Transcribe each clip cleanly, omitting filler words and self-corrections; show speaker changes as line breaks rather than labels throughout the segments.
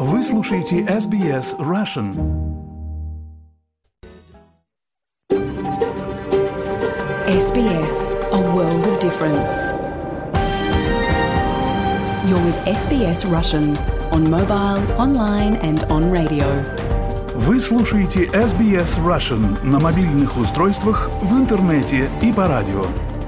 Вы слушаете SBS Russian.
SBS, a world of difference. You're with SBS Russian on mobile, online and on radio.
Вы слушаете SBS Russian на мобильных устройствах, в интернете и по радио.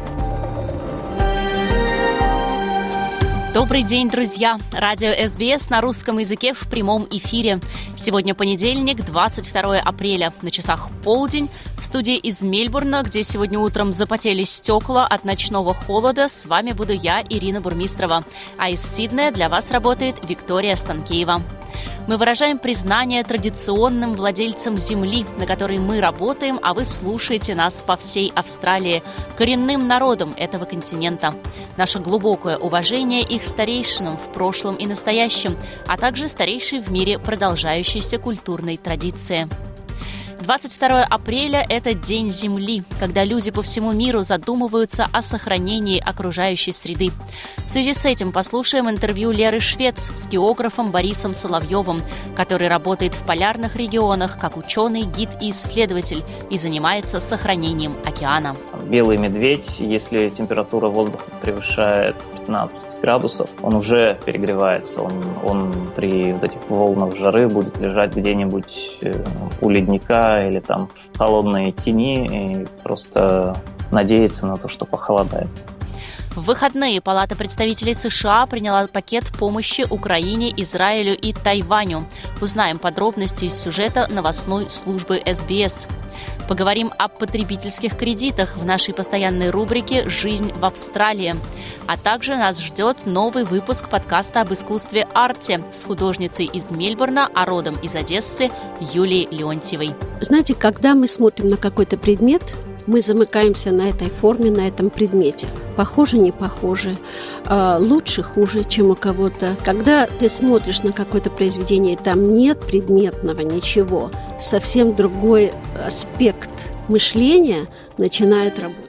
Добрый день, друзья! Радио СБС на русском языке в прямом эфире. Сегодня понедельник, 22 апреля. На часах полдень. В студии из Мельбурна, где сегодня утром запотели стекла от ночного холода, с вами буду я, Ирина Бурмистрова. А из Сиднея для вас работает Виктория Станкеева. Мы выражаем признание традиционным владельцам земли, на которой мы работаем, а вы слушаете нас по всей Австралии, коренным народам этого континента. Наше глубокое уважение их старейшинам в прошлом и настоящем, а также старейшей в мире продолжающейся культурной традиции. 22 апреля – это День Земли, когда люди по всему миру задумываются о сохранении окружающей среды. В связи с этим послушаем интервью Леры Швец с географом Борисом Соловьевым, который работает в полярных регионах как ученый, гид и исследователь и занимается сохранением океана.
Белый медведь, если температура воздуха превышает 15 градусов, он уже перегревается. Он при вот этих волнах жары будет лежать где-нибудь у ледника или там в холодной тени и просто надеяться на то, что похолодает.
В выходные Палата представителей США приняла пакет помощи Украине, Израилю и Тайваню. Узнаем подробности из сюжета новостной службы СБС. Поговорим о потребительских кредитах в нашей постоянной рубрике «Жизнь в Австралии». А также нас ждет новый выпуск подкаста об искусстве арте с художницей из Мельбурна, а родом из Одессы Юлией Леонтьевой.
Знаете, когда мы смотрим на какой-то предмет, мы замыкаемся на этой форме, на этом предмете. Похоже, не похоже, лучше, хуже, чем у кого-то. Когда ты смотришь на какое-то произведение, там нет предметного ничего, совсем другой аспект мышления начинает работать.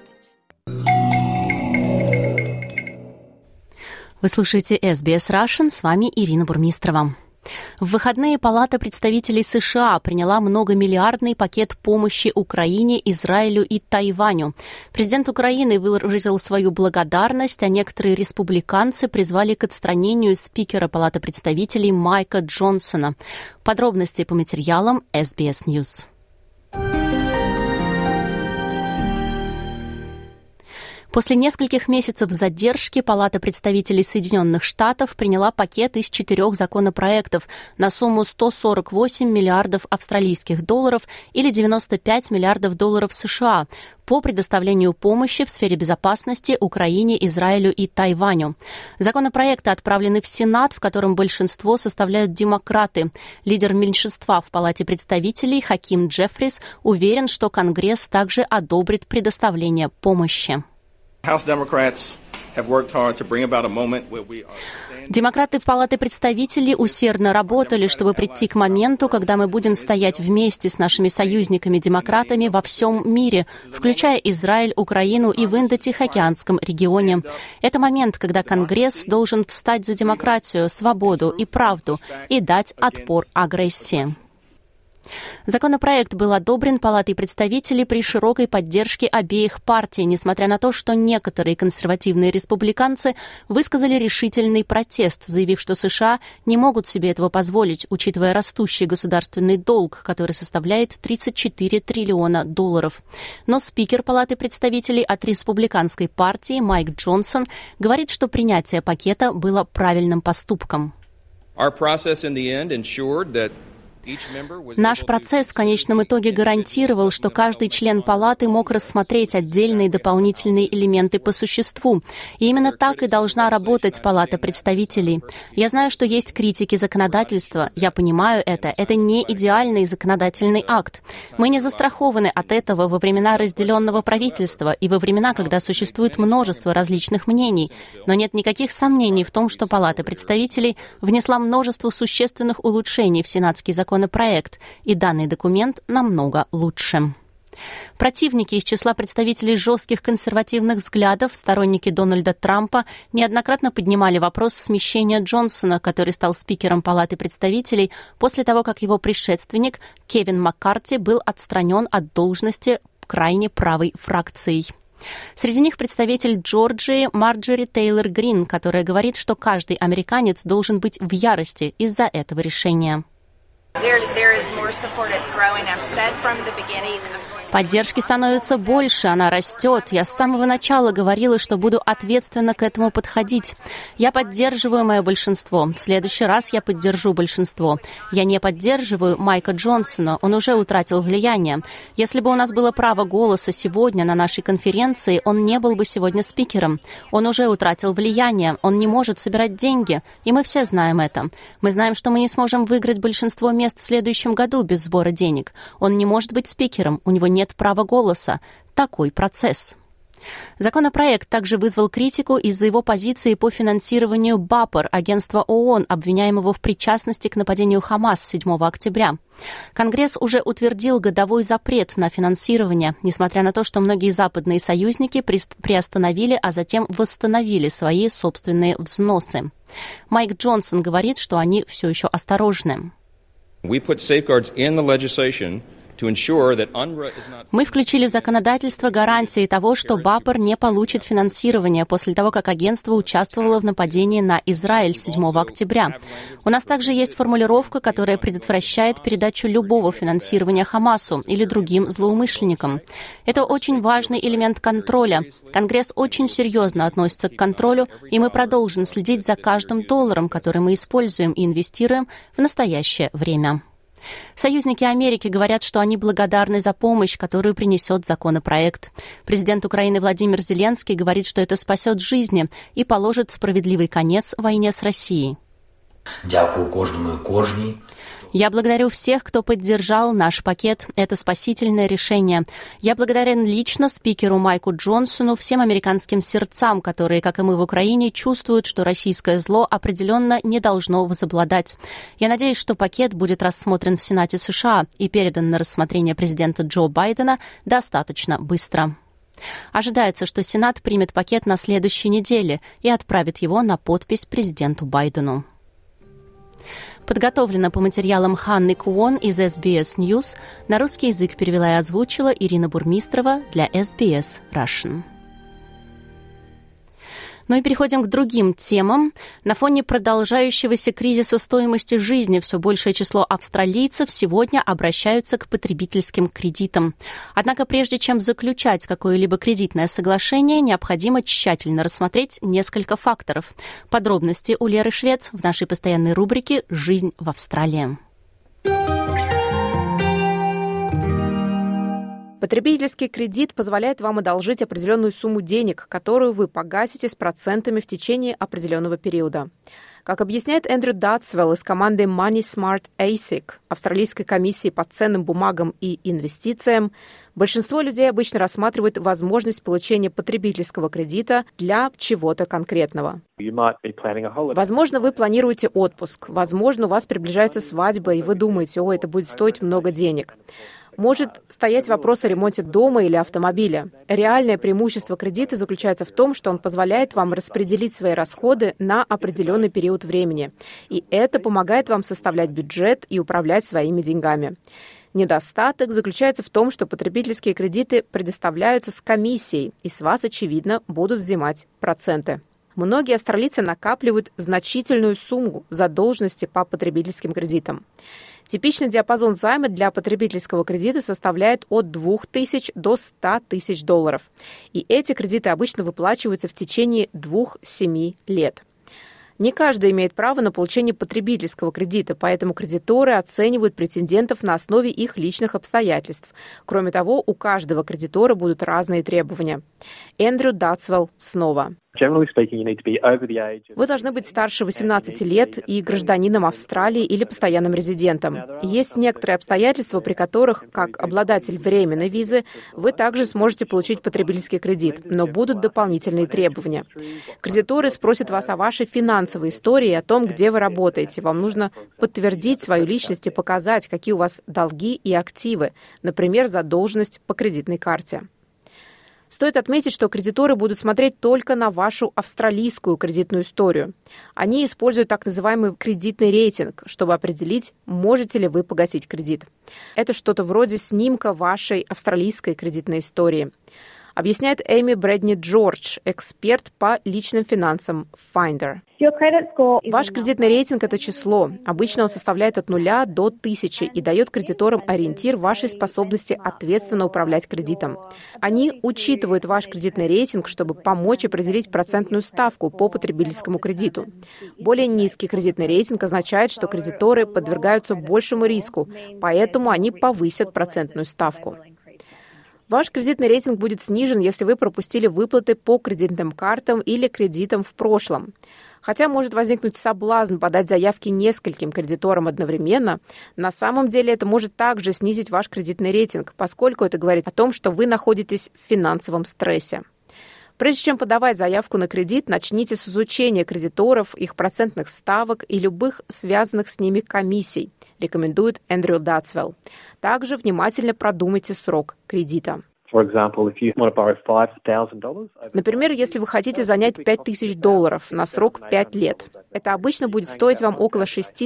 Вы слушаете SBS Russian, с вами Ирина Бурмистрова. В выходные Палата представителей США приняла многомиллиардный пакет помощи Украине, Израилю и Тайваню. Президент Украины выразил свою благодарность, а некоторые республиканцы призвали к отстранению спикера Палаты представителей Майка Джонсона. Подробности по материалам SBS News. После нескольких месяцев задержки Палата представителей Соединенных Штатов приняла пакет из 4 законопроектов на сумму 148 миллиардов австралийских долларов или 95 миллиардов долларов США по предоставлению помощи в сфере безопасности Украине, Израилю и Тайваню. Законопроекты отправлены в Сенат, в котором большинство составляют демократы. Лидер меньшинства в Палате представителей Хаким Джеффрис уверен, что Конгресс также одобрит предоставление помощи. Демократы в Палате представителей усердно работали, чтобы прийти к моменту, когда мы будем стоять вместе с нашими союзниками-демократами во всем мире, включая Израиль, Украину и в Индо-Тихоокеанском регионе. Это момент, когда Конгресс должен встать за демократию, свободу и правду и дать отпор агрессии. Законопроект был одобрен Палатой представителей при широкой поддержке обеих партий, несмотря на то, что некоторые консервативные республиканцы высказали решительный протест, заявив, что США не могут себе этого позволить, учитывая растущий государственный долг, который составляет 34 триллиона долларов. Но спикер Палаты представителей от республиканской партии Майк Джонсон говорит, что принятие пакета было правильным поступком. Наш процесс в конечном итоге гарантировал, что каждый член палаты мог рассмотреть отдельные дополнительные элементы по существу. И именно так и должна работать Палата представителей. Я знаю, что есть критики законодательства. Я понимаю это. Это не идеальный законодательный акт. Мы не застрахованы от этого во времена разделенного правительства и во времена, когда существует множество различных мнений. Но нет никаких сомнений в том, что Палата представителей внесла множество существенных улучшений в сенатский законопроект, и данный документ намного лучше. Противники из числа представителей жестких консервативных взглядов, сторонники Дональда Трампа, неоднократно поднимали вопрос смещения Джонсона, который стал спикером Палаты представителей после того, как его предшественник Кевин Маккарти был отстранен от должности крайне правой фракцией. Среди них представитель Джорджии Марджори Тейлор Грин, которая говорит, что каждый американец должен быть в ярости из-за этого решения. Поддержки становится больше, она растет. Я с самого начала говорила, что буду ответственно к этому подходить. Я поддерживаю мое большинство. В следующий раз я поддержу большинство. Я не поддерживаю Майка Джонсона, он уже утратил влияние. Если бы у нас было право голоса сегодня на нашей конференции, он не был бы сегодня спикером. Он уже утратил влияние, он не может собирать деньги, и мы все знаем это. Мы знаем, что мы не сможем выиграть большинство мест в следующем году без сбора денег. Он не может быть спикером, у него нет права голоса. Такой процесс. Законопроект также вызвал критику из-за его позиции по финансированию БАПР, агентства ООН, обвиняемого в причастности к нападению Хамас 7 октября. Конгресс уже утвердил годовой запрет на финансирование, несмотря на то, что многие западные союзники приостановили, а затем восстановили свои собственные взносы. Майк Джонсон говорит, что они все еще осторожны. Мы включили в законодательство гарантии того, что БАПР не получит финансирование после того, как агентство участвовало в нападении на Израиль 7 октября. У нас также есть формулировка, которая предотвращает передачу любого финансирования Хамасу или другим злоумышленникам. Это очень важный элемент контроля. Конгресс очень серьезно относится к контролю, и мы продолжим следить за каждым долларом, который мы используем и инвестируем в настоящее время. Союзники Америки говорят, что они благодарны за помощь, которую принесет законопроект. Президент Украины Владимир Зеленский говорит, что это спасет жизни и положит справедливый конец войне с Россией.
Дякую кожному и кожній.
Я благодарю всех, кто поддержал наш пакет. Это спасительное решение. Я благодарен лично спикеру Майку Джонсону, всем американским сердцам, которые, как и мы в Украине, чувствуют, что российское зло определенно не должно возобладать. Я надеюсь, что пакет будет рассмотрен в Сенате США и передан на рассмотрение президента Джо Байдена достаточно быстро. Ожидается, что Сенат примет пакет на следующей неделе и отправит его на подпись президенту Байдену. Подготовлено по материалам Ханны Куон из SBS News. На русский язык перевела и озвучила Ирина Бурмистрова для SBS Russian. Ну и переходим к другим темам. На фоне продолжающегося кризиса стоимости жизни все большее число австралийцев сегодня обращаются к потребительским кредитам. Однако прежде чем заключать какое-либо кредитное соглашение, необходимо тщательно рассмотреть несколько факторов. Подробности у Леры Швец в нашей постоянной рубрике «Жизнь в Австралии».
Потребительский кредит позволяет вам одолжить определенную сумму денег, которую вы погасите с процентами в течение определенного периода. Как объясняет Эндрю Датсвелл из команды Money Smart ASIC, австралийской комиссии по ценным бумагам и инвестициям, большинство людей обычно рассматривают возможность получения потребительского кредита для чего-то конкретного. Возможно, вы планируете отпуск, возможно, у вас приближается свадьба, и вы думаете, это будет стоить много денег. Может стоять вопрос о ремонте дома или автомобиля. Реальное преимущество кредита заключается в том, что он позволяет вам распределить свои расходы на определенный период времени. И это помогает вам составлять бюджет и управлять своими деньгами. Недостаток заключается в том, что потребительские кредиты предоставляются с комиссией, и с вас, очевидно, будут взимать проценты. Многие австралийцы накапливают значительную сумму задолженности по потребительским кредитам. Типичный диапазон займа для потребительского кредита составляет от 2000 до 100 тысяч долларов. И эти кредиты обычно выплачиваются в течение 2-7 лет. Не каждый имеет право на получение потребительского кредита, поэтому кредиторы оценивают претендентов на основе их личных обстоятельств. Кроме того, у каждого кредитора будут разные требования. Эндрю Датсвелл снова. Вы должны быть старше 18 лет и гражданином Австралии или постоянным резидентом. Есть некоторые обстоятельства, при которых, как обладатель временной визы, вы также сможете получить потребительский кредит, но будут дополнительные требования. Кредиторы спросят вас о вашей финансовой истории и о том, где вы работаете. Вам нужно подтвердить свою личность и показать, какие у вас долги и активы, например, задолженность по кредитной карте. Стоит отметить, что кредиторы будут смотреть только на вашу австралийскую кредитную историю. Они используют так называемый кредитный рейтинг, чтобы определить, можете ли вы погасить кредит. Это что-то вроде снимка вашей австралийской кредитной истории. Объясняет Эми Брэдни-Джордж, эксперт по личным финансам в Finder. Ваш кредитный рейтинг – это число. Обычно он составляет от 0 до 1000 и дает кредиторам ориентир вашей способности ответственно управлять кредитом. Они учитывают ваш кредитный рейтинг, чтобы помочь определить процентную ставку по потребительскому кредиту. Более низкий кредитный рейтинг означает, что кредиторы подвергаются большему риску, поэтому они повысят процентную ставку. Ваш кредитный рейтинг будет снижен, если вы пропустили выплаты по кредитным картам или кредитам в прошлом. Хотя может возникнуть соблазн подать заявки нескольким кредиторам одновременно, на самом деле это может также снизить ваш кредитный рейтинг, поскольку это говорит о том, что вы находитесь в финансовом стрессе. Прежде чем подавать заявку на кредит, начните с изучения кредиторов, их процентных ставок и любых связанных с ними комиссий, рекомендует Эндрю Датсвелл. Также внимательно продумайте срок кредита. Например, если вы хотите занять $5000 на срок 5 лет, это обычно будет стоить вам около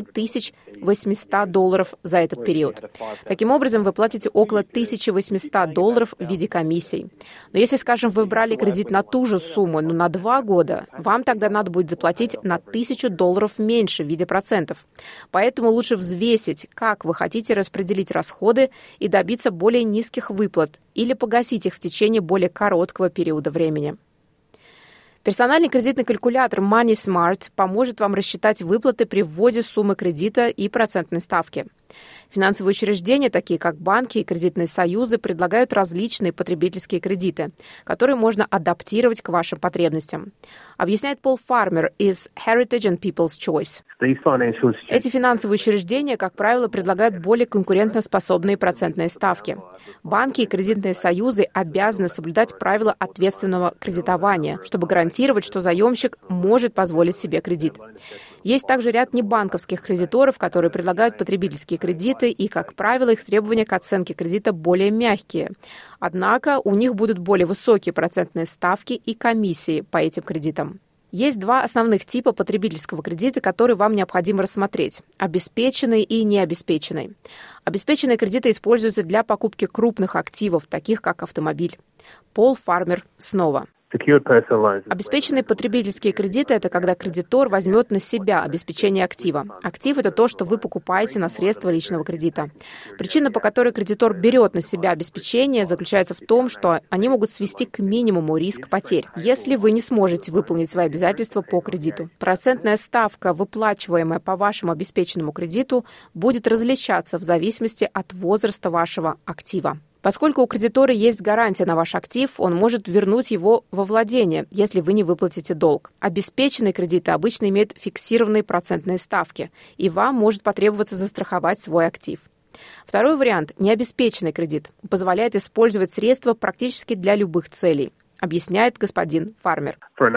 $6800 за этот период. Таким образом, вы платите около $1800 в виде комиссий. Но если, скажем, вы брали кредит на ту же сумму, но на 2 года, вам тогда надо будет заплатить на $1000 меньше в виде процентов. Поэтому лучше взвесить, как вы хотите распределить расходы и добиться более низких выплат или погасить их в течение более короткого периода времени. Персональный кредитный калькулятор Money Smart поможет вам рассчитать выплаты при вводе суммы кредита и процентной ставки. Финансовые учреждения, такие как банки и кредитные союзы, предлагают различные потребительские кредиты, которые можно адаптировать к вашим потребностям. Объясняет Пол Фармер из Heritage and People's Choice. Эти финансовые учреждения, как правило, предлагают более конкурентоспособные процентные ставки. Банки и кредитные союзы обязаны соблюдать правила ответственного кредитования, чтобы гарантировать, что заемщик может позволить себе кредит. Есть также ряд небанковских кредиторов, которые предлагают потребительские кредиты, и, как правило, их требования к оценке кредита более мягкие. Однако у них будут более высокие процентные ставки и комиссии по этим кредитам. Есть 2 основных типа потребительского кредита, которые вам необходимо рассмотреть – обеспеченный и необеспеченный. Обеспеченные кредиты используются для покупки крупных активов, таких как автомобиль. Пол Фармер снова. Обеспеченные потребительские кредиты – это когда кредитор возьмет на себя обеспечение актива. Актив – это то, что вы покупаете на средства личного кредита. Причина, по которой кредитор берет на себя обеспечение, заключается в том, что они могут свести к минимуму риск потерь, если вы не сможете выполнить свои обязательства по кредиту. Процентная ставка, выплачиваемая по вашему обеспеченному кредиту, будет различаться в зависимости от возраста вашего актива. Поскольку у кредитора есть гарантия на ваш актив, он может вернуть его во владение, если вы не выплатите долг. Обеспеченные кредиты обычно имеют фиксированные процентные ставки, и вам может потребоваться застраховать свой актив. Второй вариант, необеспеченный кредит, позволяет использовать средства практически для любых целей, объясняет господин Фармер.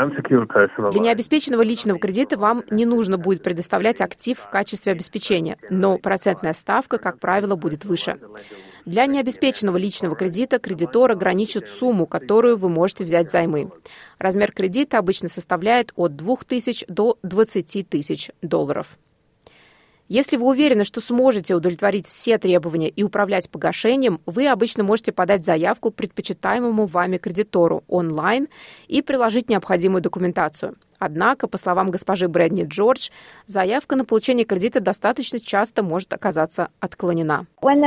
Для необеспеченного личного кредита вам не нужно будет предоставлять актив в качестве обеспечения, но процентная ставка, как правило, будет выше. Для необеспеченного личного кредита кредитор ограничит сумму, которую вы можете взять взаймы. Размер кредита обычно составляет от $2000 до $20 000. Если вы уверены, что сможете удовлетворить все требования и управлять погашением, вы обычно можете подать заявку предпочитаемому вами кредитору онлайн и приложить необходимую документацию. Однако, по словам госпожи Брэдни-Джордж, заявка на получение кредита достаточно часто может оказаться отклонена.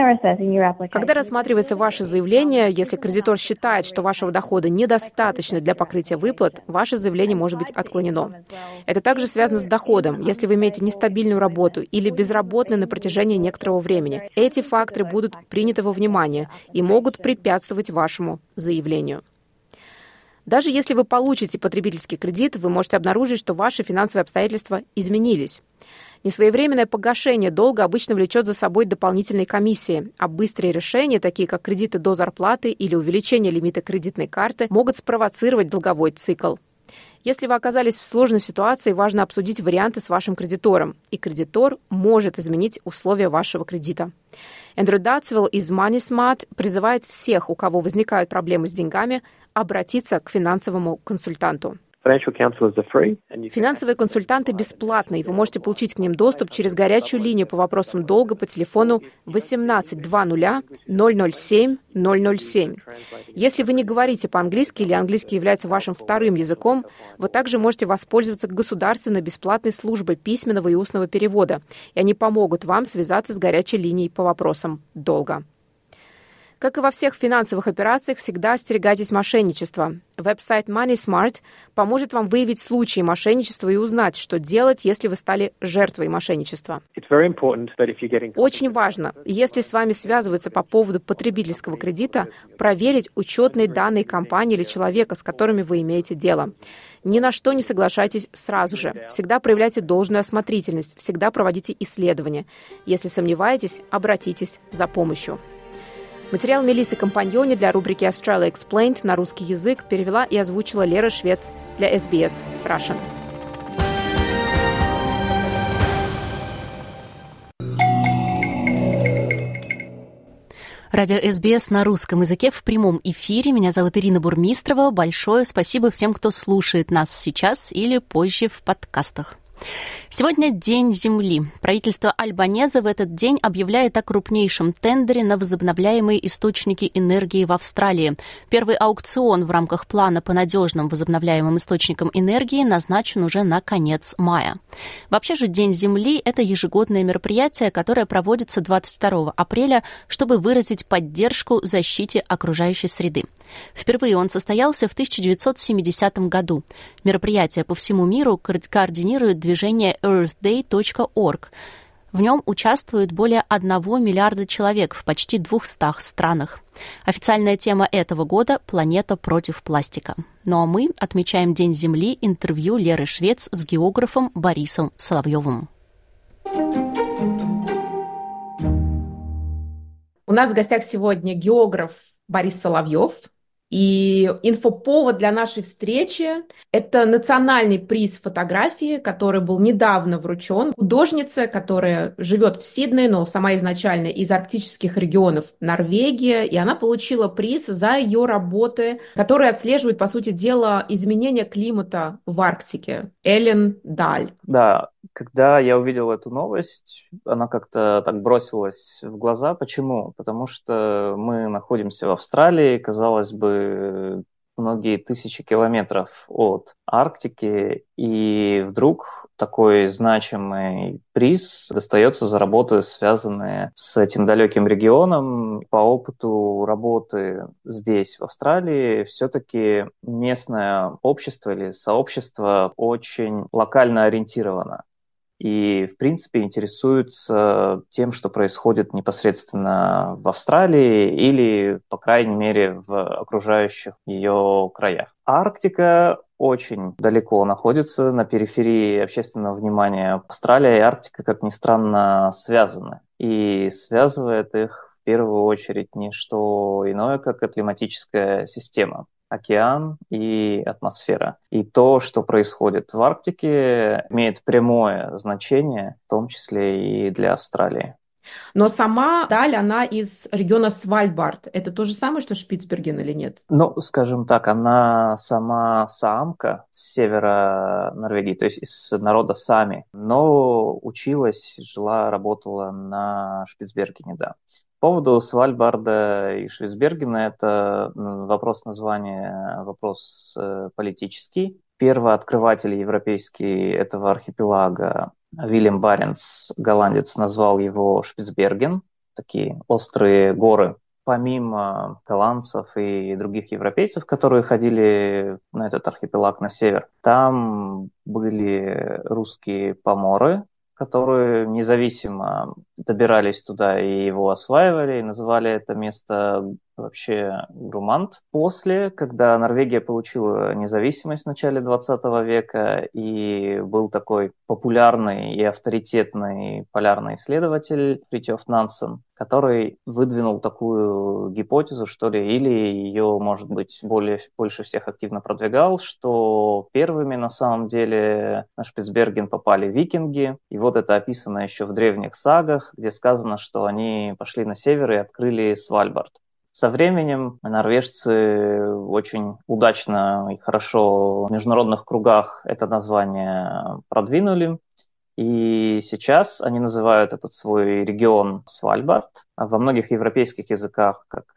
Когда рассматривается ваше заявление, если кредитор считает, что вашего дохода недостаточно для покрытия выплат, ваше заявление может быть отклонено. Это также связано с доходом, если вы имеете нестабильную работу или безработны на протяжении некоторого времени. Эти факторы будут приняты во внимание и могут препятствовать вашему заявлению. Даже если вы получите потребительский кредит, вы можете обнаружить, что ваши финансовые обстоятельства изменились. Несвоевременное погашение долга обычно влечет за собой дополнительные комиссии, а быстрые решения, такие как кредиты до зарплаты или увеличение лимита кредитной карты, могут спровоцировать долговой цикл. Если вы оказались в сложной ситуации, важно обсудить варианты с вашим кредитором, и кредитор может изменить условия вашего кредита. Эндрю Датсвелл из Money Smart призывает всех, у кого возникают проблемы с деньгами, обратиться к финансовому консультанту. Финансовые консультанты бесплатные. Вы можете получить к ним доступ через горячую линию по вопросам долга по телефону 1800-007-007. Если вы не говорите по-английски или английский является вашим вторым языком, вы также можете воспользоваться государственной бесплатной службой письменного и устного перевода, и они помогут вам связаться с горячей линией по вопросам долга. Как и во всех финансовых операциях, всегда остерегайтесь мошенничества. Веб-сайт Money Smart поможет вам выявить случаи мошенничества и узнать, что делать, если вы стали жертвой мошенничества. Очень важно, если с вами связываются по поводу потребительского кредита, проверить учетные данные компании или человека, с которыми вы имеете дело. Ни на что не соглашайтесь сразу же. Всегда проявляйте должную осмотрительность, всегда проводите исследования. Если сомневаетесь, обратитесь за помощью. Материал Мелиссы Компаньони для рубрики Australia Explained на русский язык перевела и озвучила Лера Швец для SBS Russian.
Радио СБС на русском языке в прямом эфире. Меня зовут Ирина Бурмистрова. Большое спасибо всем, кто слушает нас сейчас или позже в подкастах. Сегодня День Земли. Правительство Альбанеза в этот день объявляет о крупнейшем тендере на возобновляемые источники энергии в Австралии. Первый аукцион в рамках плана по надежным возобновляемым источникам энергии назначен уже на конец мая. Вообще же День Земли – это ежегодное мероприятие, которое проводится 22 апреля, чтобы выразить поддержку защите окружающей среды. Впервые он состоялся в 1970 году. Мероприятие по всему миру координирует движение earthday.org. В нем участвует более 1 миллиарда человек в почти 200 странах. Официальная тема этого года – «Планета против пластика». Ну а мы отмечаем День Земли интервью Леры Швец с географом Борисом Соловьевым.
У нас в гостях сегодня географ Борис Соловьев. И инфоповод для нашей встречи – это национальный приз фотографии, который был недавно вручен художнице, которая живет в Сиднее, но сама изначально из арктических регионов Норвегии, и она получила приз за ее работы, которые отслеживают, по сути дела, изменения климата в Арктике. Эллен Даль.
Да, когда я увидел эту новость, она как-то так бросилась в глаза. Почему? Потому что мы находимся в Австралии, казалось бы, многие тысячи километров от Арктики, и вдруг такой значимый приз достается за работы, связанные с этим далеким регионом. По опыту работы здесь, в Австралии, все-таки местное общество или сообщество очень локально ориентировано. И, в принципе, интересуются тем, что происходит непосредственно в Австралии или, по крайней мере, в окружающих ее краях. Арктика очень далеко находится, на периферии общественного внимания. Австралия и Арктика, как ни странно, связаны. И связывает их в первую очередь не что иное, как климатическая система. Океан и атмосфера. И то, что происходит в Арктике, имеет прямое значение, в том числе и для Австралии.
Но сама Даль, она из региона Свальбард. Это то же самое, что Шпицберген или нет?
Ну, скажем так, она сама саамка с севера Норвегии, то есть из народа Сами, но училась, жила, работала на Шпицбергене, да. По поводу Свальбарда и Шпицбергена, это вопрос названия, вопрос политический. Первооткрыватель европейский этого архипелага Вильям Баренц, голландец, назвал его Шпицберген, такие острые горы. Помимо голландцев и других европейцев, которые ходили на этот архипелаг на север, там были русские поморы, которые независимо добирались туда и его осваивали, и называли это место вообще гурманд. После, когда Норвегия получила независимость в начале 20 века, и был такой популярный и авторитетный полярный исследователь Фритьоф Нансен, который выдвинул такую гипотезу, что ли, или ее, может быть, больше всех активно продвигал, что первыми на самом деле на Шпицберген попали викинги. И вот это описано еще в древних сагах, где сказано, что они пошли на север и открыли Свальбард. Со временем норвежцы очень удачно и хорошо в международных кругах это название продвинули. И сейчас они называют этот свой регион Свальбард. А во многих европейских языках, как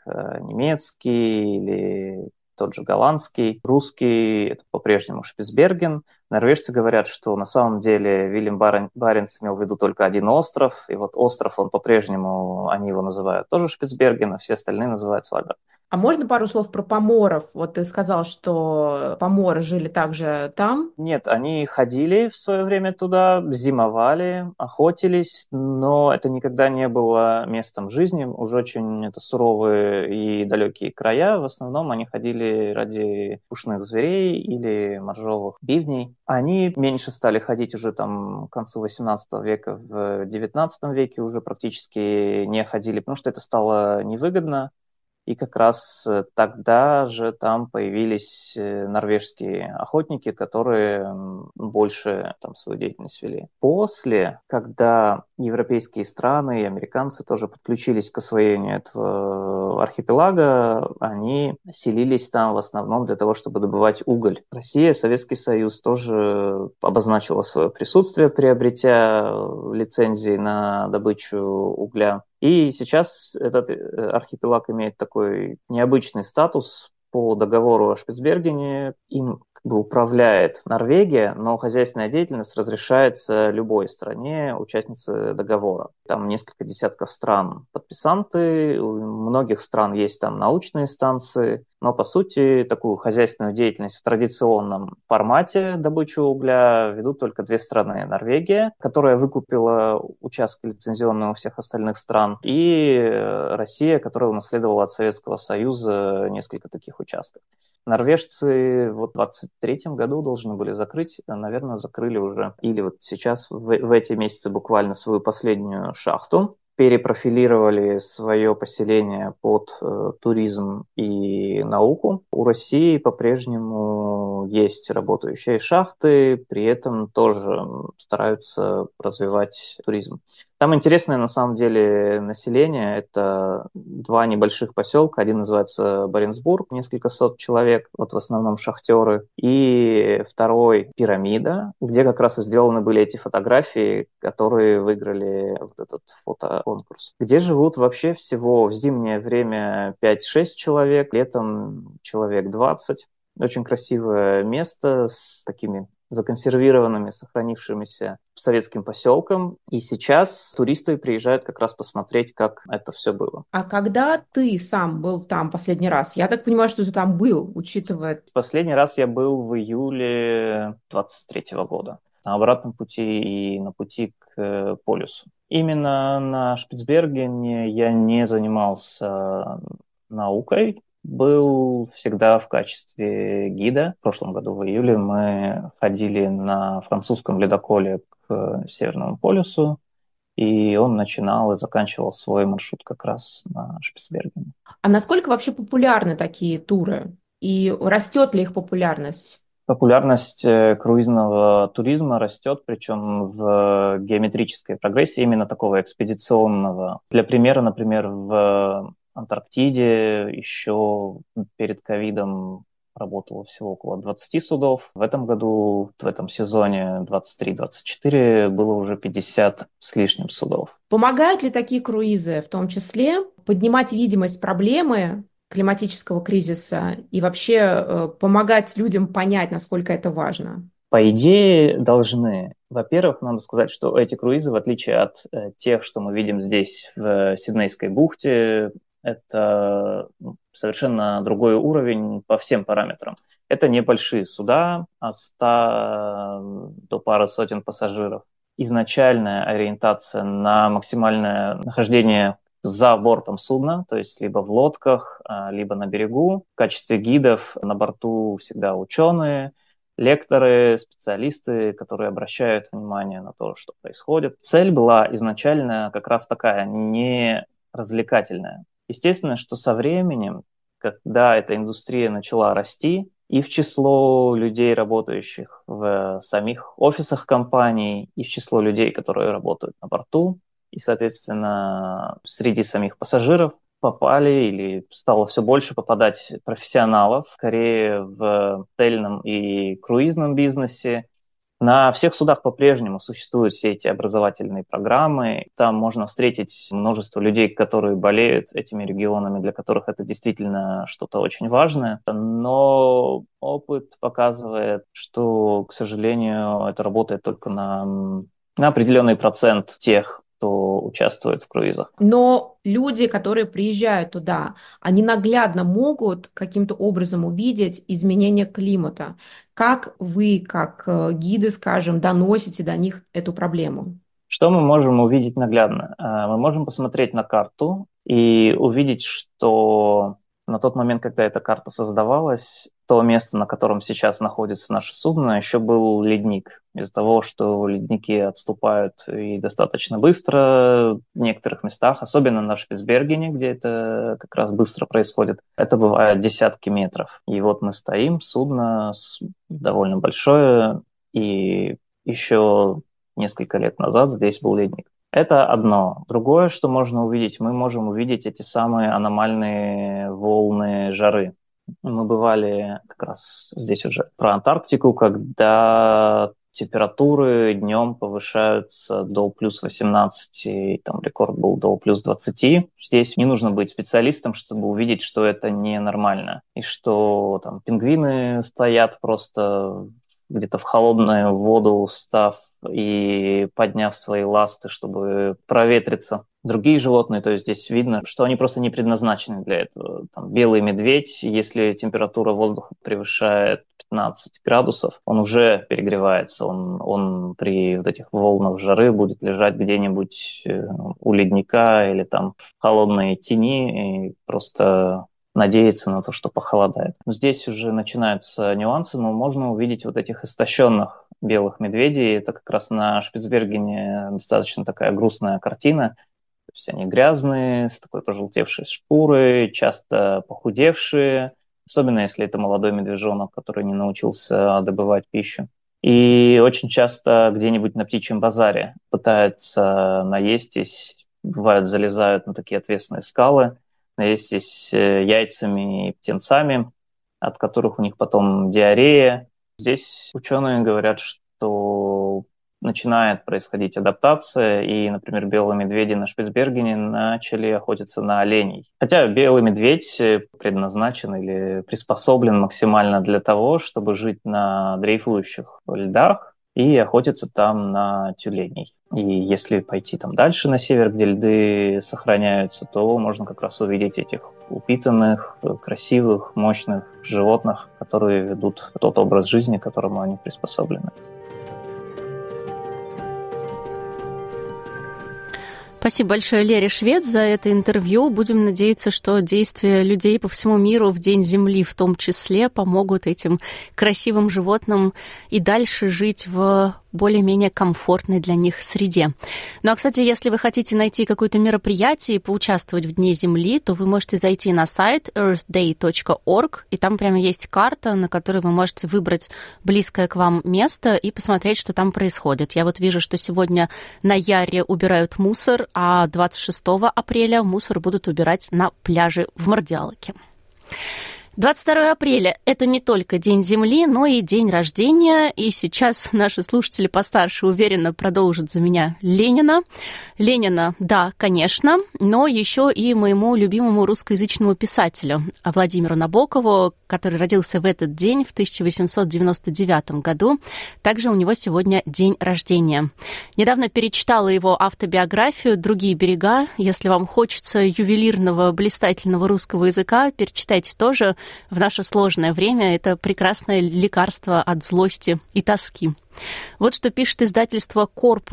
немецкий или тот же голландский, русский, это по-прежнему Шпицберген. Норвежцы говорят, что на самом деле Вильям Баренц имел в виду только один остров, и вот остров, он по-прежнему, они его называют тоже Шпицберген, а все остальные называют Свальбард.
А можно пару слов про поморов? Вот ты сказал, что поморы жили также там.
Нет, они ходили в свое время туда, зимовали, охотились, но это никогда не было местом жизни. Уж очень это суровые и далекие края. В основном они ходили ради пушных зверей или моржовых бивней. Они меньше стали ходить уже там к концу 18 века, в 19 веке уже практически не ходили, потому что это стало невыгодно. И как раз тогда же там появились норвежские охотники, которые больше там свою деятельность вели. После, когда европейские страны и американцы тоже подключились к освоению этого архипелага, они селились там в основном для того, чтобы добывать уголь. Россия, Советский Союз тоже обозначила свое присутствие, приобретя лицензии на добычу угля. И сейчас этот архипелаг имеет такой необычный статус. По договору о Шпицбергене им управляет Норвегия, но хозяйственная деятельность разрешается любой стране, участнице договора. Там несколько десятков стран подписанты, у многих стран есть там научные станции, но по сути такую хозяйственную деятельность в традиционном формате добычи угля ведут только две страны. Норвегия, которая выкупила участки лицензионные у всех остальных стран, и Россия, которая унаследовала от Советского Союза несколько таких участков. Норвежцы вот в 23-м году должны были закрыть, наверное, закрыли уже, или вот сейчас в эти месяцы буквально свою последнюю шахту, перепрофилировали свое поселение под туризм и науку. У России по-прежнему есть работающие шахты, при этом тоже стараются развивать туризм. Там интересное на самом деле население. Это два небольших поселка. Один называется Баренцбург, несколько сот человек, вот в основном шахтеры. И второй Пирамида, где как раз и сделаны были эти фотографии, которые выиграли вот этот фотоконкурс. Где живут вообще всего в зимнее время 5-6 человек, летом человек 20. Очень красивое место с такими законсервированными, сохранившимися советским поселком. И сейчас туристы приезжают как раз посмотреть, как это все было.
А когда ты сам был там последний раз? Я так понимаю, что ты там был, учитывая...
Последний раз я был в июле 23-го года. На обратном пути и на пути к полюсу. Именно на Шпицбергене я не занимался наукой. Был всегда в качестве гида. В прошлом году в июле мы ходили на французском ледоколе к Северному полюсу, и он начинал и заканчивал свой маршрут как раз на Шпицбергене.
А насколько вообще популярны такие туры? И растет ли их популярность?
Популярность круизного туризма растет, причем в геометрической прогрессии, именно такого экспедиционного. Для примера, например, в Антарктиде еще перед ковидом работало всего около 20 судов. В этом году, в этом сезоне 23-24 было уже 50 с лишним судов.
Помогают ли такие круизы, в том числе, поднимать видимость проблемы климатического кризиса и вообще помогать людям понять, насколько это важно?
По идее, должны. Во-первых, надо сказать, что эти круизы, в отличие от тех, что мы видим здесь в Сиднейской бухте, это совершенно другой уровень по всем параметрам. Это небольшие суда от 100 до пары сотен пассажиров. Изначальная ориентация на максимальное нахождение за бортом судна, то есть либо в лодках, либо на берегу. В качестве гидов на борту всегда ученые, лекторы, специалисты, которые обращают внимание на то, что происходит. Цель была изначально как раз такая, не развлекательная. Естественно, что со временем, когда эта индустрия начала расти, и в число людей, работающих в самих офисах компаний, и в число людей, которые работают на борту, и, соответственно, среди самих пассажиров попали или стало все больше попадать профессионалов, скорее в отельном и круизном бизнесе. На всех судах по-прежнему существуют все эти образовательные программы. Там можно встретить множество людей, которые болеют этими регионами, для которых это действительно что-то очень важное. Но опыт показывает, что, к сожалению, это работает только на определенный процент тех, кто участвует в круизах.
Но люди, которые приезжают туда, они наглядно могут каким-то образом увидеть изменение климата. Как вы, как гиды, скажем, доносите до них эту проблему?
Что мы можем увидеть наглядно? Мы можем посмотреть на карту и увидеть, что на тот момент, когда эта карта создавалась, то место, на котором сейчас находится наше судно, еще был ледник. Из-за того, что ледники отступают и достаточно быстро в некоторых местах, особенно на Шпицбергене, где это как раз быстро происходит, это бывает десятки метров. И вот мы стоим, судно довольно большое, и еще несколько лет назад здесь был ледник. Это одно. Другое, что можно увидеть, мы можем увидеть эти самые аномальные волны жары. Мы бывали как раз здесь уже про Антарктику, когда температуры днем повышаются до плюс 18, и там рекорд был до плюс 20. Здесь не нужно быть специалистом, чтобы увидеть, что это ненормально, и что там пингвины стоят просто где-то в холодную воду, встав и подняв свои ласты, чтобы проветриться. Другие животные, то есть здесь видно, что они просто не предназначены для этого. Там белый медведь, если температура воздуха превышает 15 градусов, он уже перегревается, он при вот этих волнах жары будет лежать где-нибудь у ледника или там в холодной тени и просто надеяться на то, что похолодает. Здесь уже начинаются нюансы, но можно увидеть вот этих истощенных белых медведей. Это как раз на Шпицбергене достаточно такая грустная картина. То есть они грязные, с такой пожелтевшей шкурой, часто похудевшие, особенно если это молодой медвежонок, который не научился добывать пищу. И очень часто где-нибудь на птичьем базаре пытаются наестись, бывают залезают на такие отвесные скалы, наестись яйцами и птенцами, от которых у них потом диарея. Здесь ученые говорят, что начинает происходить адаптация, и, например, белые медведи на Шпицбергене начали охотиться на оленей. Хотя белый медведь предназначен или приспособлен максимально для того, чтобы жить на дрейфующих льдах и охотиться там на тюленей. И если пойти там дальше на север, где льды сохраняются, то можно как раз увидеть этих упитанных, красивых, мощных животных, которые ведут тот образ жизни, к которому они приспособлены.
Спасибо большое Лере Швец за это интервью. Будем надеяться, что действия людей по всему миру в День Земли в том числе помогут этим красивым животным и дальше жить в более-менее комфортной для них среде. Ну а, кстати, если вы хотите найти какое-то мероприятие и поучаствовать в Дне Земли, то вы можете зайти на сайт earthday.org, и там прямо есть карта, на которой вы можете выбрать близкое к вам место и посмотреть, что там происходит. Я вот вижу, что сегодня на Яре убирают мусор, а 26 апреля мусор будут убирать на пляже в Мордиалоке. 22 апреля – это не только День Земли, но и день рождения. И сейчас наши слушатели постарше уверенно продолжат за меня Ленина. Ленина, да, конечно, но еще и моему любимому русскоязычному писателю Владимиру Набокову, который родился в этот день, в 1899 году. Также у него сегодня день рождения. Недавно перечитала его автобиографию «Другие берега». Если вам хочется ювелирного, блистательного русского языка, перечитайте тоже. В наше сложное время это прекрасное лекарство от злости и тоски. Вот что пишет издательство «Корпус».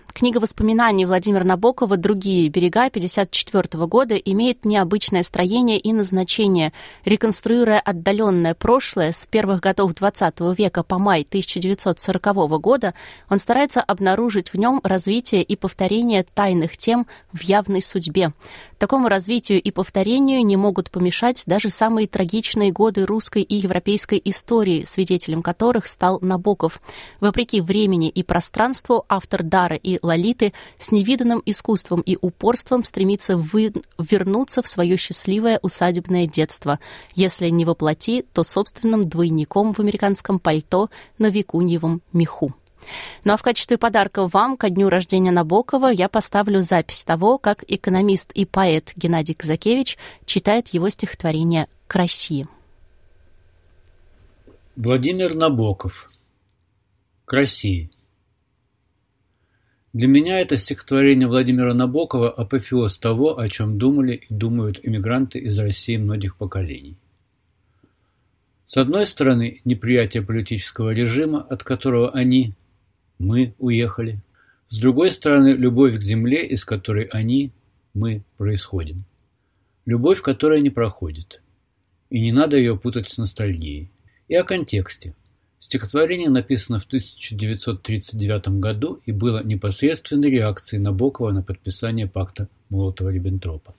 Книга воспоминаний Владимира Набокова «Другие берега» 1954 года имеет необычное строение и назначение. Реконструируя отдаленное прошлое с первых годов XX века по май 1940 года, он старается обнаружить в нем развитие и повторение тайных тем в явной судьбе. Такому развитию и повторению не могут помешать даже самые трагичные годы русской и европейской истории, свидетелем которых стал Набоков. Вопреки времени и пространству, автор «Дара» и «Лолиты» с невиданным искусством и упорством стремится вернуться в свое счастливое усадебное детство. Если не воплоти, то собственным двойником в американском пальто на викуньевом меху. Ну а в качестве подарка вам ко дню рождения Набокова я поставлю запись того, как экономист и поэт Геннадий Казакевич читает его стихотворение «К России».
Владимир Набоков. «К России». Для меня это стихотворение Владимира Набокова апофеоз того, о чем думали и думают эмигранты из России многих поколений. С одной стороны, неприятие политического режима, от которого мы уехали. С другой стороны, любовь к земле, из которой мы происходим. Любовь, которая не проходит. И не надо ее путать с ностальгией. И о контексте. Стихотворение написано в 1939 году и было непосредственной реакцией Набокова на подписание пакта Молотова-Риббентропа.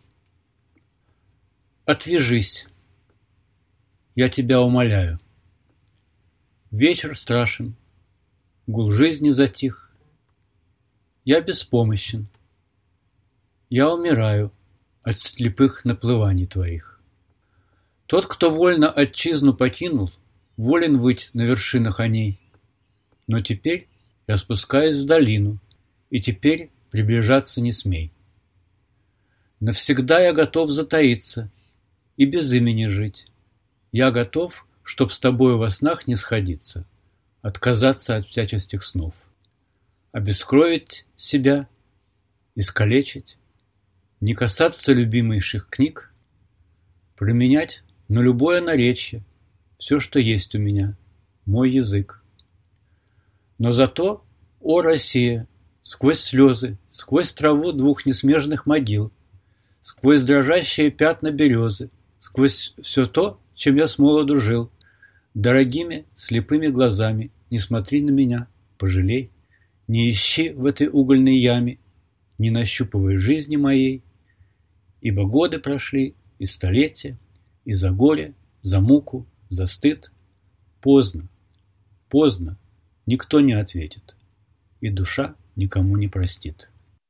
«Отвяжись, я тебя умоляю. Вечер страшен, гул жизни затих. Я беспомощен. Я умираю от слепых наплываний твоих. Тот, кто вольно отчизну покинул, волен выть на вершинах о ней. Но теперь я спускаюсь в долину, и теперь приближаться не смей. Навсегда я готов затаиться и без имени жить. Я готов, чтоб с тобою во снах не сходиться, отказаться от всяческих снов, обескровить себя, искалечить, не касаться любимейших книг, променять на любое наречие все, что есть у меня, мой язык. Но зато, о Россия, сквозь слезы, сквозь траву двух несмежных могил, сквозь дрожащие пятна березы, сквозь все то, чем я смолоду жил, дорогими слепыми глазами не смотри на меня, пожалей, не ищи в этой угольной яме, не нащупывай жизни моей, ибо годы прошли, и столетия, и за горе, за муку, за стыд. Поздно, поздно, никто не ответит, и душа никому не простит.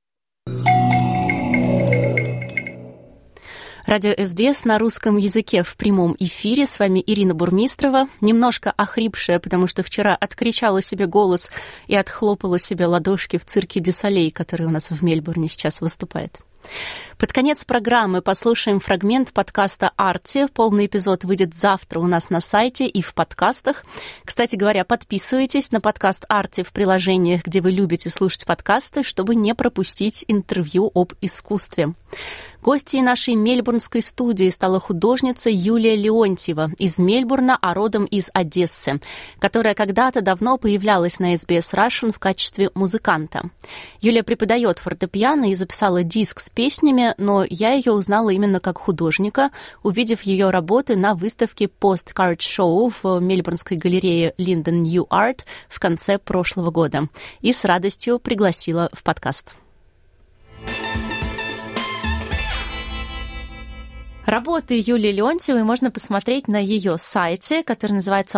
Радио СБС на русском языке в прямом эфире. С вами Ирина Бурмистрова, немножко охрипшая, потому что вчера откричала себе голос и отхлопала себе ладошки в цирке Дю Солей, который у нас в Мельбурне сейчас выступает. Под конец программы послушаем фрагмент подкаста «Арти». Полный эпизод выйдет завтра у нас на сайте и в подкастах. Кстати говоря, подписывайтесь на подкаст «Арти» в приложениях, где вы любите слушать подкасты, чтобы не пропустить интервью об искусстве. Гостьей нашей мельбурнской студии стала художница Юлия Леонтьева из Мельбурна, а родом из Одессы, которая когда-то давно появлялась на SBS Russian в качестве музыканта. Юлия преподает фортепиано и записала диск с песнями, но я ее узнала именно как художника, увидев ее работы на выставке Postcard Show в мельбурнской галерее Linden New Art в конце прошлого года и с радостью пригласила в подкаст. Работы Юлии Леонтьевой можно посмотреть на ее сайте, который называется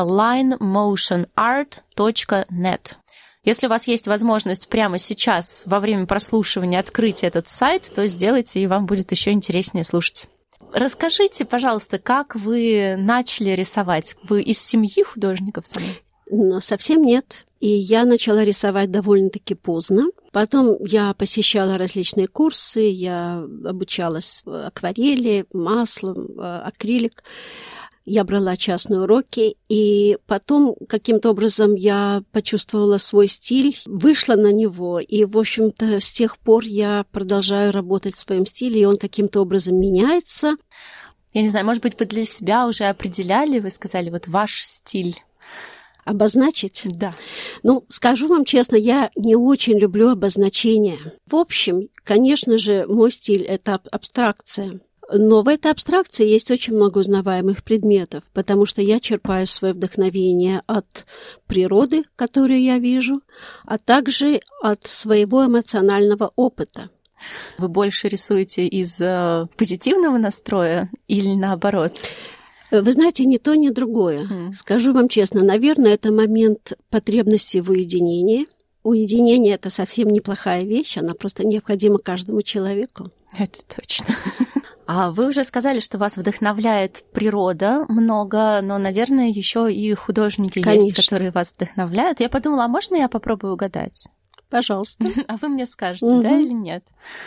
linemotionart.net. Если у вас есть возможность прямо сейчас, во время прослушивания, открыть этот сайт, то сделайте, и вам будет еще интереснее слушать. Расскажите, пожалуйста, как вы начали рисовать? Вы из семьи художников сами?
Но совсем нет. И я начала рисовать довольно-таки поздно. Потом я посещала различные курсы, я обучалась акварели, маслом, акрилик. Я брала частные уроки, и потом каким-то образом я почувствовала свой стиль, вышла на него, и, в общем-то, с тех пор я продолжаю работать в своем стиле, и он каким-то образом меняется.
Я не знаю, может быть, вы для себя уже определяли, вы сказали, вот ваш стиль.
Обозначить?
Да.
Ну, скажу вам честно, я не очень люблю обозначения. В общем, конечно же, мой стиль – это абстракция. Но в этой абстракции есть очень много узнаваемых предметов, потому что я черпаю свое вдохновение от природы, которую я вижу, а также от своего эмоционального опыта.
Вы больше рисуете из позитивного настроя или наоборот?
Вы знаете, ни то, ни другое. Скажу вам честно, наверное, это момент потребности в уединении. Уединение – это совсем неплохая вещь, она просто необходима каждому человеку.
Это точно. А вы уже сказали, что вас вдохновляет природа много, но, наверное, еще и художники есть, которые вас вдохновляют. Я подумала, а можно я попробую угадать?
Пожалуйста.
А вы мне скажете, да или нет?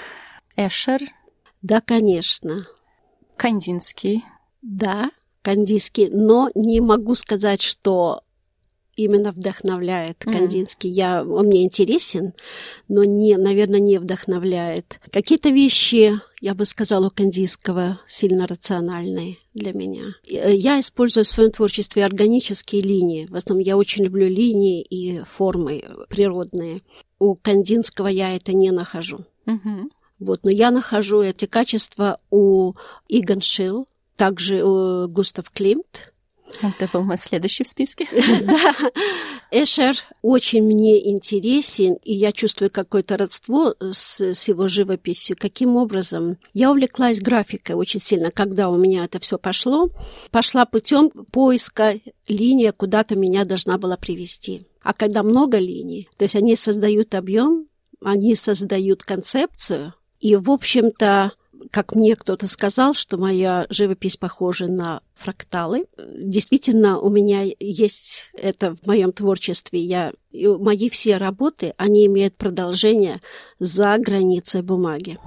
Эшер?
Да, конечно.
Кандинский?
Да, Кандинский, но не могу сказать, что именно вдохновляет Кандинский. Он мне интересен, но, наверное, не вдохновляет. Какие-то вещи, я бы сказала, у Кандинского сильно рациональные для меня. Я использую в своем творчестве органические линии. В основном я очень люблю линии и формы природные. У Кандинского я это не нахожу. Вот, но я нахожу эти качества у Игон Шилл, также у Густав Климт.
Это был мой следующий в списке.
Да, Эшер очень мне интересен, и я чувствую какое-то родство с его живописью. Каким образом? Я увлеклась графикой очень сильно, когда у меня это все пошло. Пошла путем поиска линии, куда-то меня должна была привести. А когда много линий, то есть они создают объем, они создают концепцию, и, в общем-то, как мне кто-то сказал, что моя живопись похожа на фракталы. Действительно, у меня есть это в моем творчестве. Мои все работы, они имеют продолжение за границей бумаги.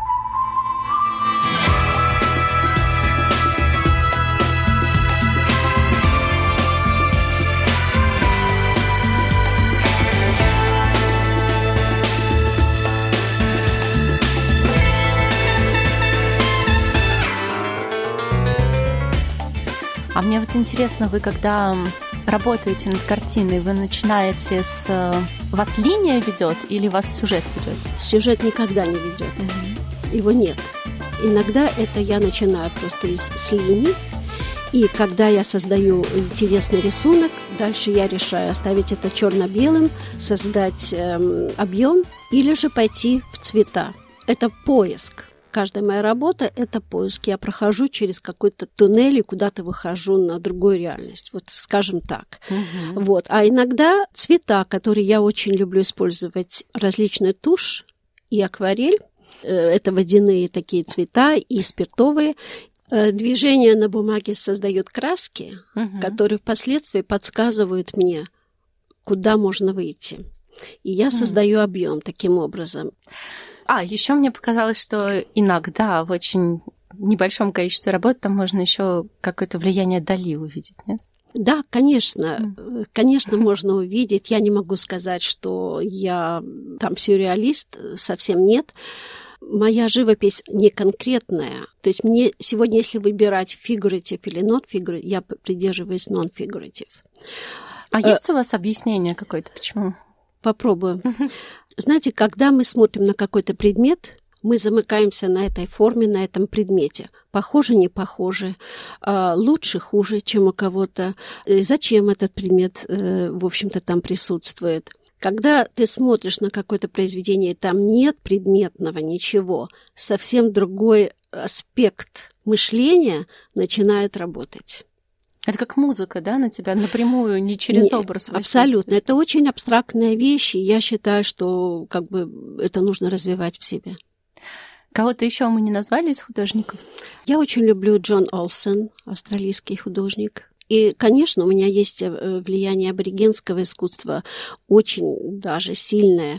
А мне вот интересно, вы когда работаете над картиной, вы начинаете с... Вас линия ведет или вас сюжет ведет?
Сюжет никогда не ведет. Его нет. Иногда это я начинаю просто с линий, и когда я создаю интересный рисунок, дальше я решаю оставить это черно-белым, создать объем или же пойти в цвета. Это поиск. Каждая моя работа – это поиск. Я прохожу через какой-то туннель и куда-то выхожу на другую реальность. Вот, скажем так. Вот. А иногда цвета, которые я очень люблю использовать, различные тушь и акварель. Это водяные такие цвета и спиртовые. Движение на бумаге создает краски, которые впоследствии подсказывают мне, куда можно выйти. И я создаю объем таким образом.
Еще мне показалось, что иногда в очень небольшом количестве работ там можно еще какое-то влияние Дали увидеть, нет?
Да, конечно. Конечно, можно увидеть. Я не могу сказать, что я там сюрреалист, совсем нет. Моя живопись не конкретная. То есть мне сегодня, если выбирать figurative или non-figurative, я придерживаюсь non-figurative.
А есть у вас объяснение какое-то, почему?
Попробую. Знаете, когда мы смотрим на какой-то предмет, мы замыкаемся на этой форме, на этом предмете. Похоже, не похоже, лучше, хуже, чем у кого-то. Зачем этот предмет, в общем-то, там присутствует? Когда ты смотришь на какое-то произведение, там нет предметного ничего, совсем другой аспект мышления начинает работать.
Это как музыка, да, на тебя напрямую, не через образ.
Абсолютно. Это очень абстрактная вещь, и я считаю, что как бы это нужно развивать в себе.
Кого-то еще мы не назвали из художников?
Я очень люблю Джон Олсен, австралийский художник. И, конечно, у меня есть влияние аборигенского искусства, очень даже сильное.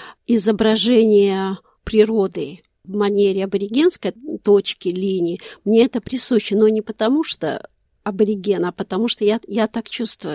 Изображение природы в манере аборигенской, точки, линии, мне это присуще, но не потому что абориген, а потому что я так чувствую.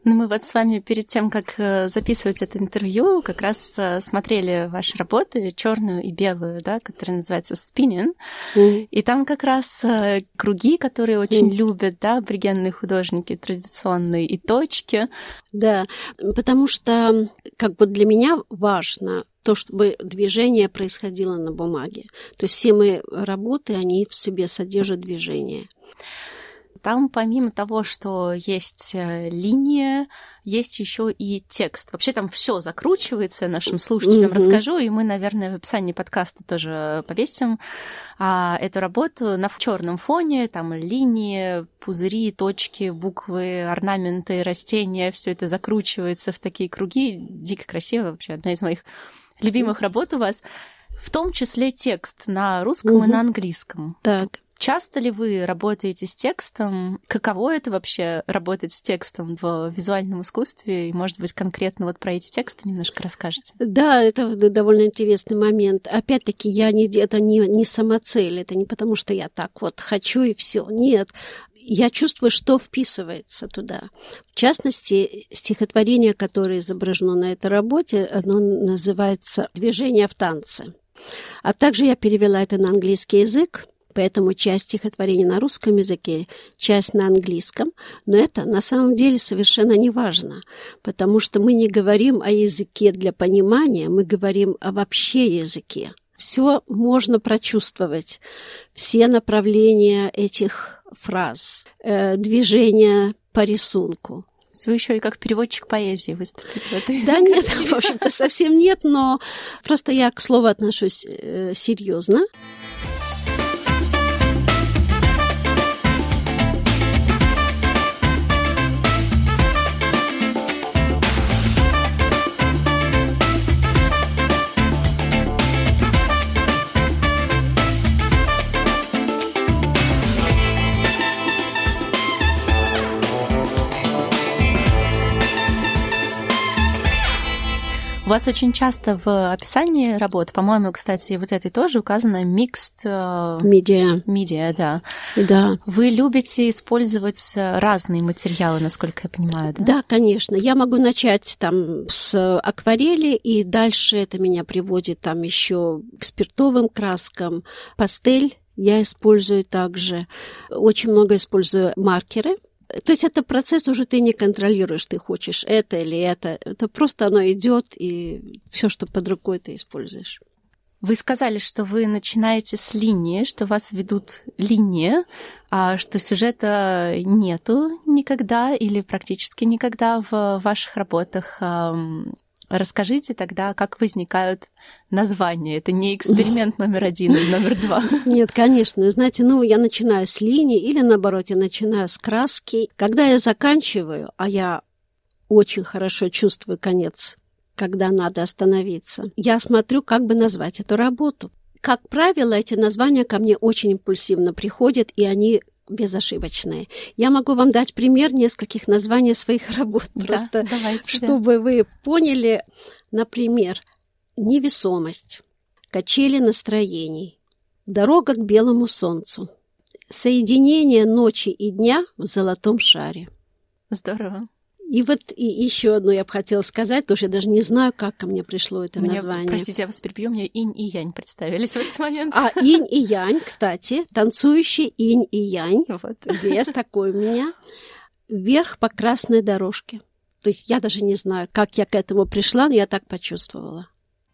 Ну, мы вот с вами перед тем, как записывать это интервью, как раз смотрели ваши работы, черную и белую, да, которая называется «Spinning». И там как раз круги, которые очень любят, да, аборигенные художники традиционные, и точки.
Да, потому что как бы для меня важно то, чтобы движение происходило на бумаге. То есть все мои работы, они в себе содержат движение.
Там помимо того, что есть линия, есть еще и текст. Вообще там все закручивается, нашим слушателям расскажу, и мы, наверное, в описании подкаста тоже повесим эту работу на черном фоне, там линии, пузыри, точки, буквы, орнаменты, растения, все это закручивается в такие круги. Дико красиво вообще, одна из моих любимых работ у вас. В том числе текст на русском и на английском.
Так.
Часто ли вы работаете с текстом? Каково это вообще работать с текстом в визуальном искусстве? И, может быть, конкретно вот про эти тексты немножко расскажете?
Да, это довольно интересный момент. Опять-таки, это не самоцель, это не потому, что я так вот хочу и все. Нет, я чувствую, что вписывается туда. В частности, стихотворение, которое изображено на этой работе, оно называется «Движение в танце». А также я перевела это на английский язык. Поэтому часть стихотворения на русском языке, часть на английском. Но это на самом деле совершенно не важно, потому что мы не говорим о языке для понимания, мы говорим о вообще языке. Все можно прочувствовать, все направления этих фраз, движения по рисунку.
Вы еще и как переводчик поэзии выступили в этой
Да нет, в общем-то, совсем нет, но просто я к слову отношусь серьезно.
У вас очень часто в описании работы, по-моему, кстати, вот этой тоже указано mixed media, да.
Да.
Вы любите использовать разные материалы, насколько я понимаю, да?
Да, конечно. Я могу начать там с акварели, и дальше это меня приводит там еще к спиртовым краскам. Пастель я использую также. Очень много использую маркеры. То есть это процесс уже ты не контролируешь, ты хочешь это или это. Это просто оно идет, и все, что под рукой, ты используешь.
Вы сказали, что вы начинаете с линии, что вас ведут линии, а что сюжета нету никогда или практически никогда в ваших работах. Расскажите тогда, как возникают названия. Это не эксперимент номер 1 или номер 2.
Нет, конечно. Знаете, я начинаю с линии или, наоборот, я начинаю с краски. Когда я заканчиваю, а я очень хорошо чувствую конец, когда надо остановиться, я смотрю, как бы назвать эту работу. Как правило, эти названия ко мне очень импульсивно приходят, и они безошибочные. Я могу вам дать пример нескольких названий своих работ, просто чтобы вы поняли. Например, «Невесомость», «Качели настроений», «Дорога к белому солнцу», «Соединение ночи и дня в золотом шаре».
Здорово.
И вот и еще одно я бы хотела сказать, потому что я даже не знаю, как ко мне пришло это название.
Простите, я вас перебью, мне инь и янь представились в этот момент.
А инь и янь, кстати, танцующий инь и янь. Вот. Есть такой у меня. Вверх по красной дорожке. То есть я даже не знаю, как я к этому пришла, но я так почувствовала.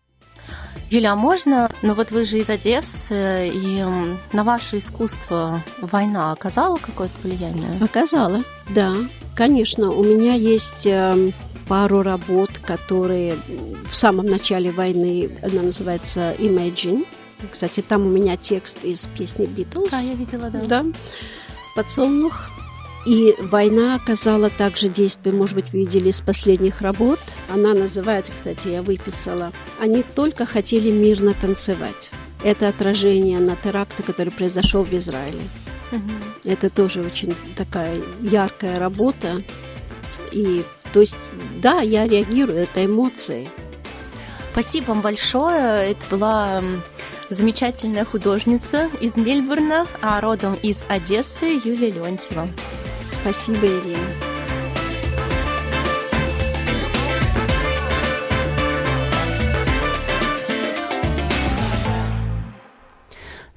Юля, а можно, вот вы же из Одессы, и на ваше искусство война оказала какое-то влияние?
Оказала, да. Конечно, у меня есть пару работ, которые в самом начале войны, она называется «Imagine». Кстати, там у меня текст из песни «Beatles».
Да, я видела, да.
Да, «Подсолнух». И война оказала также действие, может быть, видели из последних работ. Она называется, кстати, я выписала «Они только хотели мирно танцевать». Это отражение на теракте, который произошел в Израиле. Это тоже очень такая яркая работа. И, то есть, да, я реагирую, это эмоции.
Спасибо вам большое. Это была замечательная художница из Мельбурна, а родом из Одессы Юлия Леонтьева.
Спасибо, Ирина.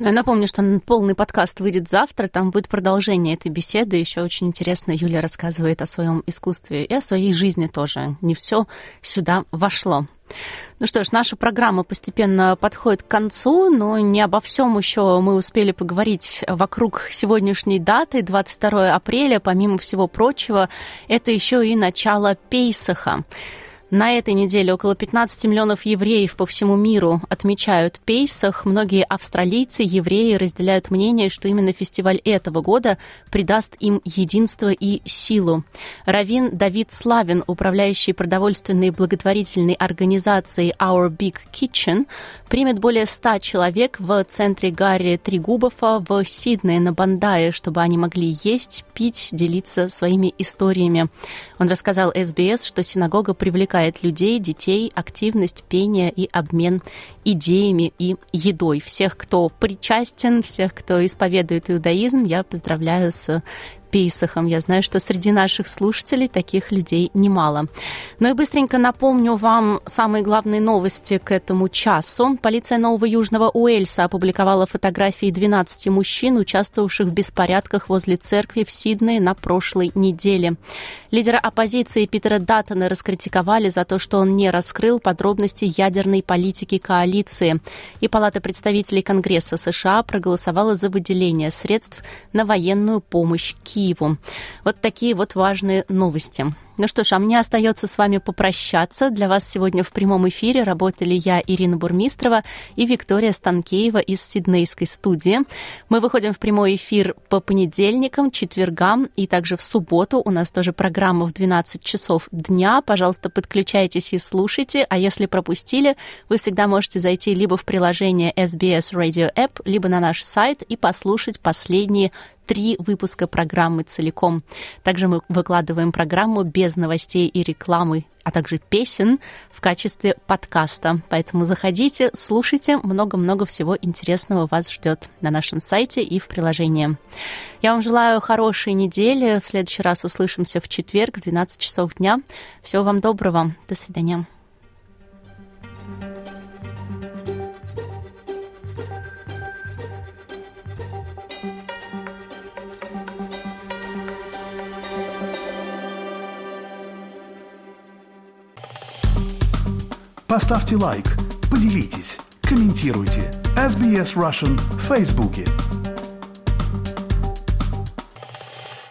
Я напомню, что полный подкаст выйдет завтра, там будет продолжение этой беседы. Еще очень интересно Юлия рассказывает о своем искусстве и о своей жизни тоже. Не все сюда вошло. Ну что ж, наша программа постепенно подходит к концу, но не обо всем еще мы успели поговорить вокруг сегодняшней даты, 22 апреля. Помимо всего прочего, это еще и начало Пейсаха. На этой неделе около 15 миллионов евреев по всему миру отмечают Пейсах. Многие австралийцы, евреи разделяют мнение, что именно фестиваль этого года придаст им единство и силу. Раввин Давид Славин, управляющий продовольственной благотворительной организацией Our Big Kitchen, примет более 100 человек в центре Гарри Тригубова в Сиднее на Бандае, чтобы они могли есть, пить, делиться своими историями. Он рассказал СБС, что синагога привлекает людей, детей, активность, пение и обмен идеями и едой. Всех, кто причастен, всех, кто исповедует иудаизм, я поздравляю с Пейсахом. Я знаю, что среди наших слушателей таких людей немало. Ну и быстренько напомню вам самые главные новости к этому часу. Полиция Нового Южного Уэльса опубликовала фотографии 12 мужчин, участвовавших в беспорядках возле церкви в Сиднее на прошлой неделе. Лидера оппозиции Питера Даттона раскритиковали за то, что он не раскрыл подробности ядерной политики коалиции. И Палата представителей Конгресса США проголосовала за выделение средств на военную помощь Киеву. Вот такие вот важные новости. Ну что ж, а мне остается с вами попрощаться. Для вас сегодня в прямом эфире работали я, Ирина Бурмистрова, и Виктория Станкеева из Сиднейской студии. Мы выходим в прямой эфир по понедельникам, четвергам и также в субботу. У нас тоже программа в 12 часов дня. Пожалуйста, подключайтесь и слушайте. А если пропустили, вы всегда можете зайти либо в приложение SBS Radio App, либо на наш сайт и послушать последние 3 выпуска программы целиком. Также мы выкладываем программу без новостей и рекламы, а также песен в качестве подкаста. Поэтому заходите, слушайте, много-много всего интересного вас ждет на нашем сайте и в приложении. Я вам желаю хорошей недели. В следующий раз услышимся в четверг в 12 часов дня. Всего вам доброго. До свидания.
Поставьте лайк, поделитесь, комментируйте. SBS Russian в Фейсбуке.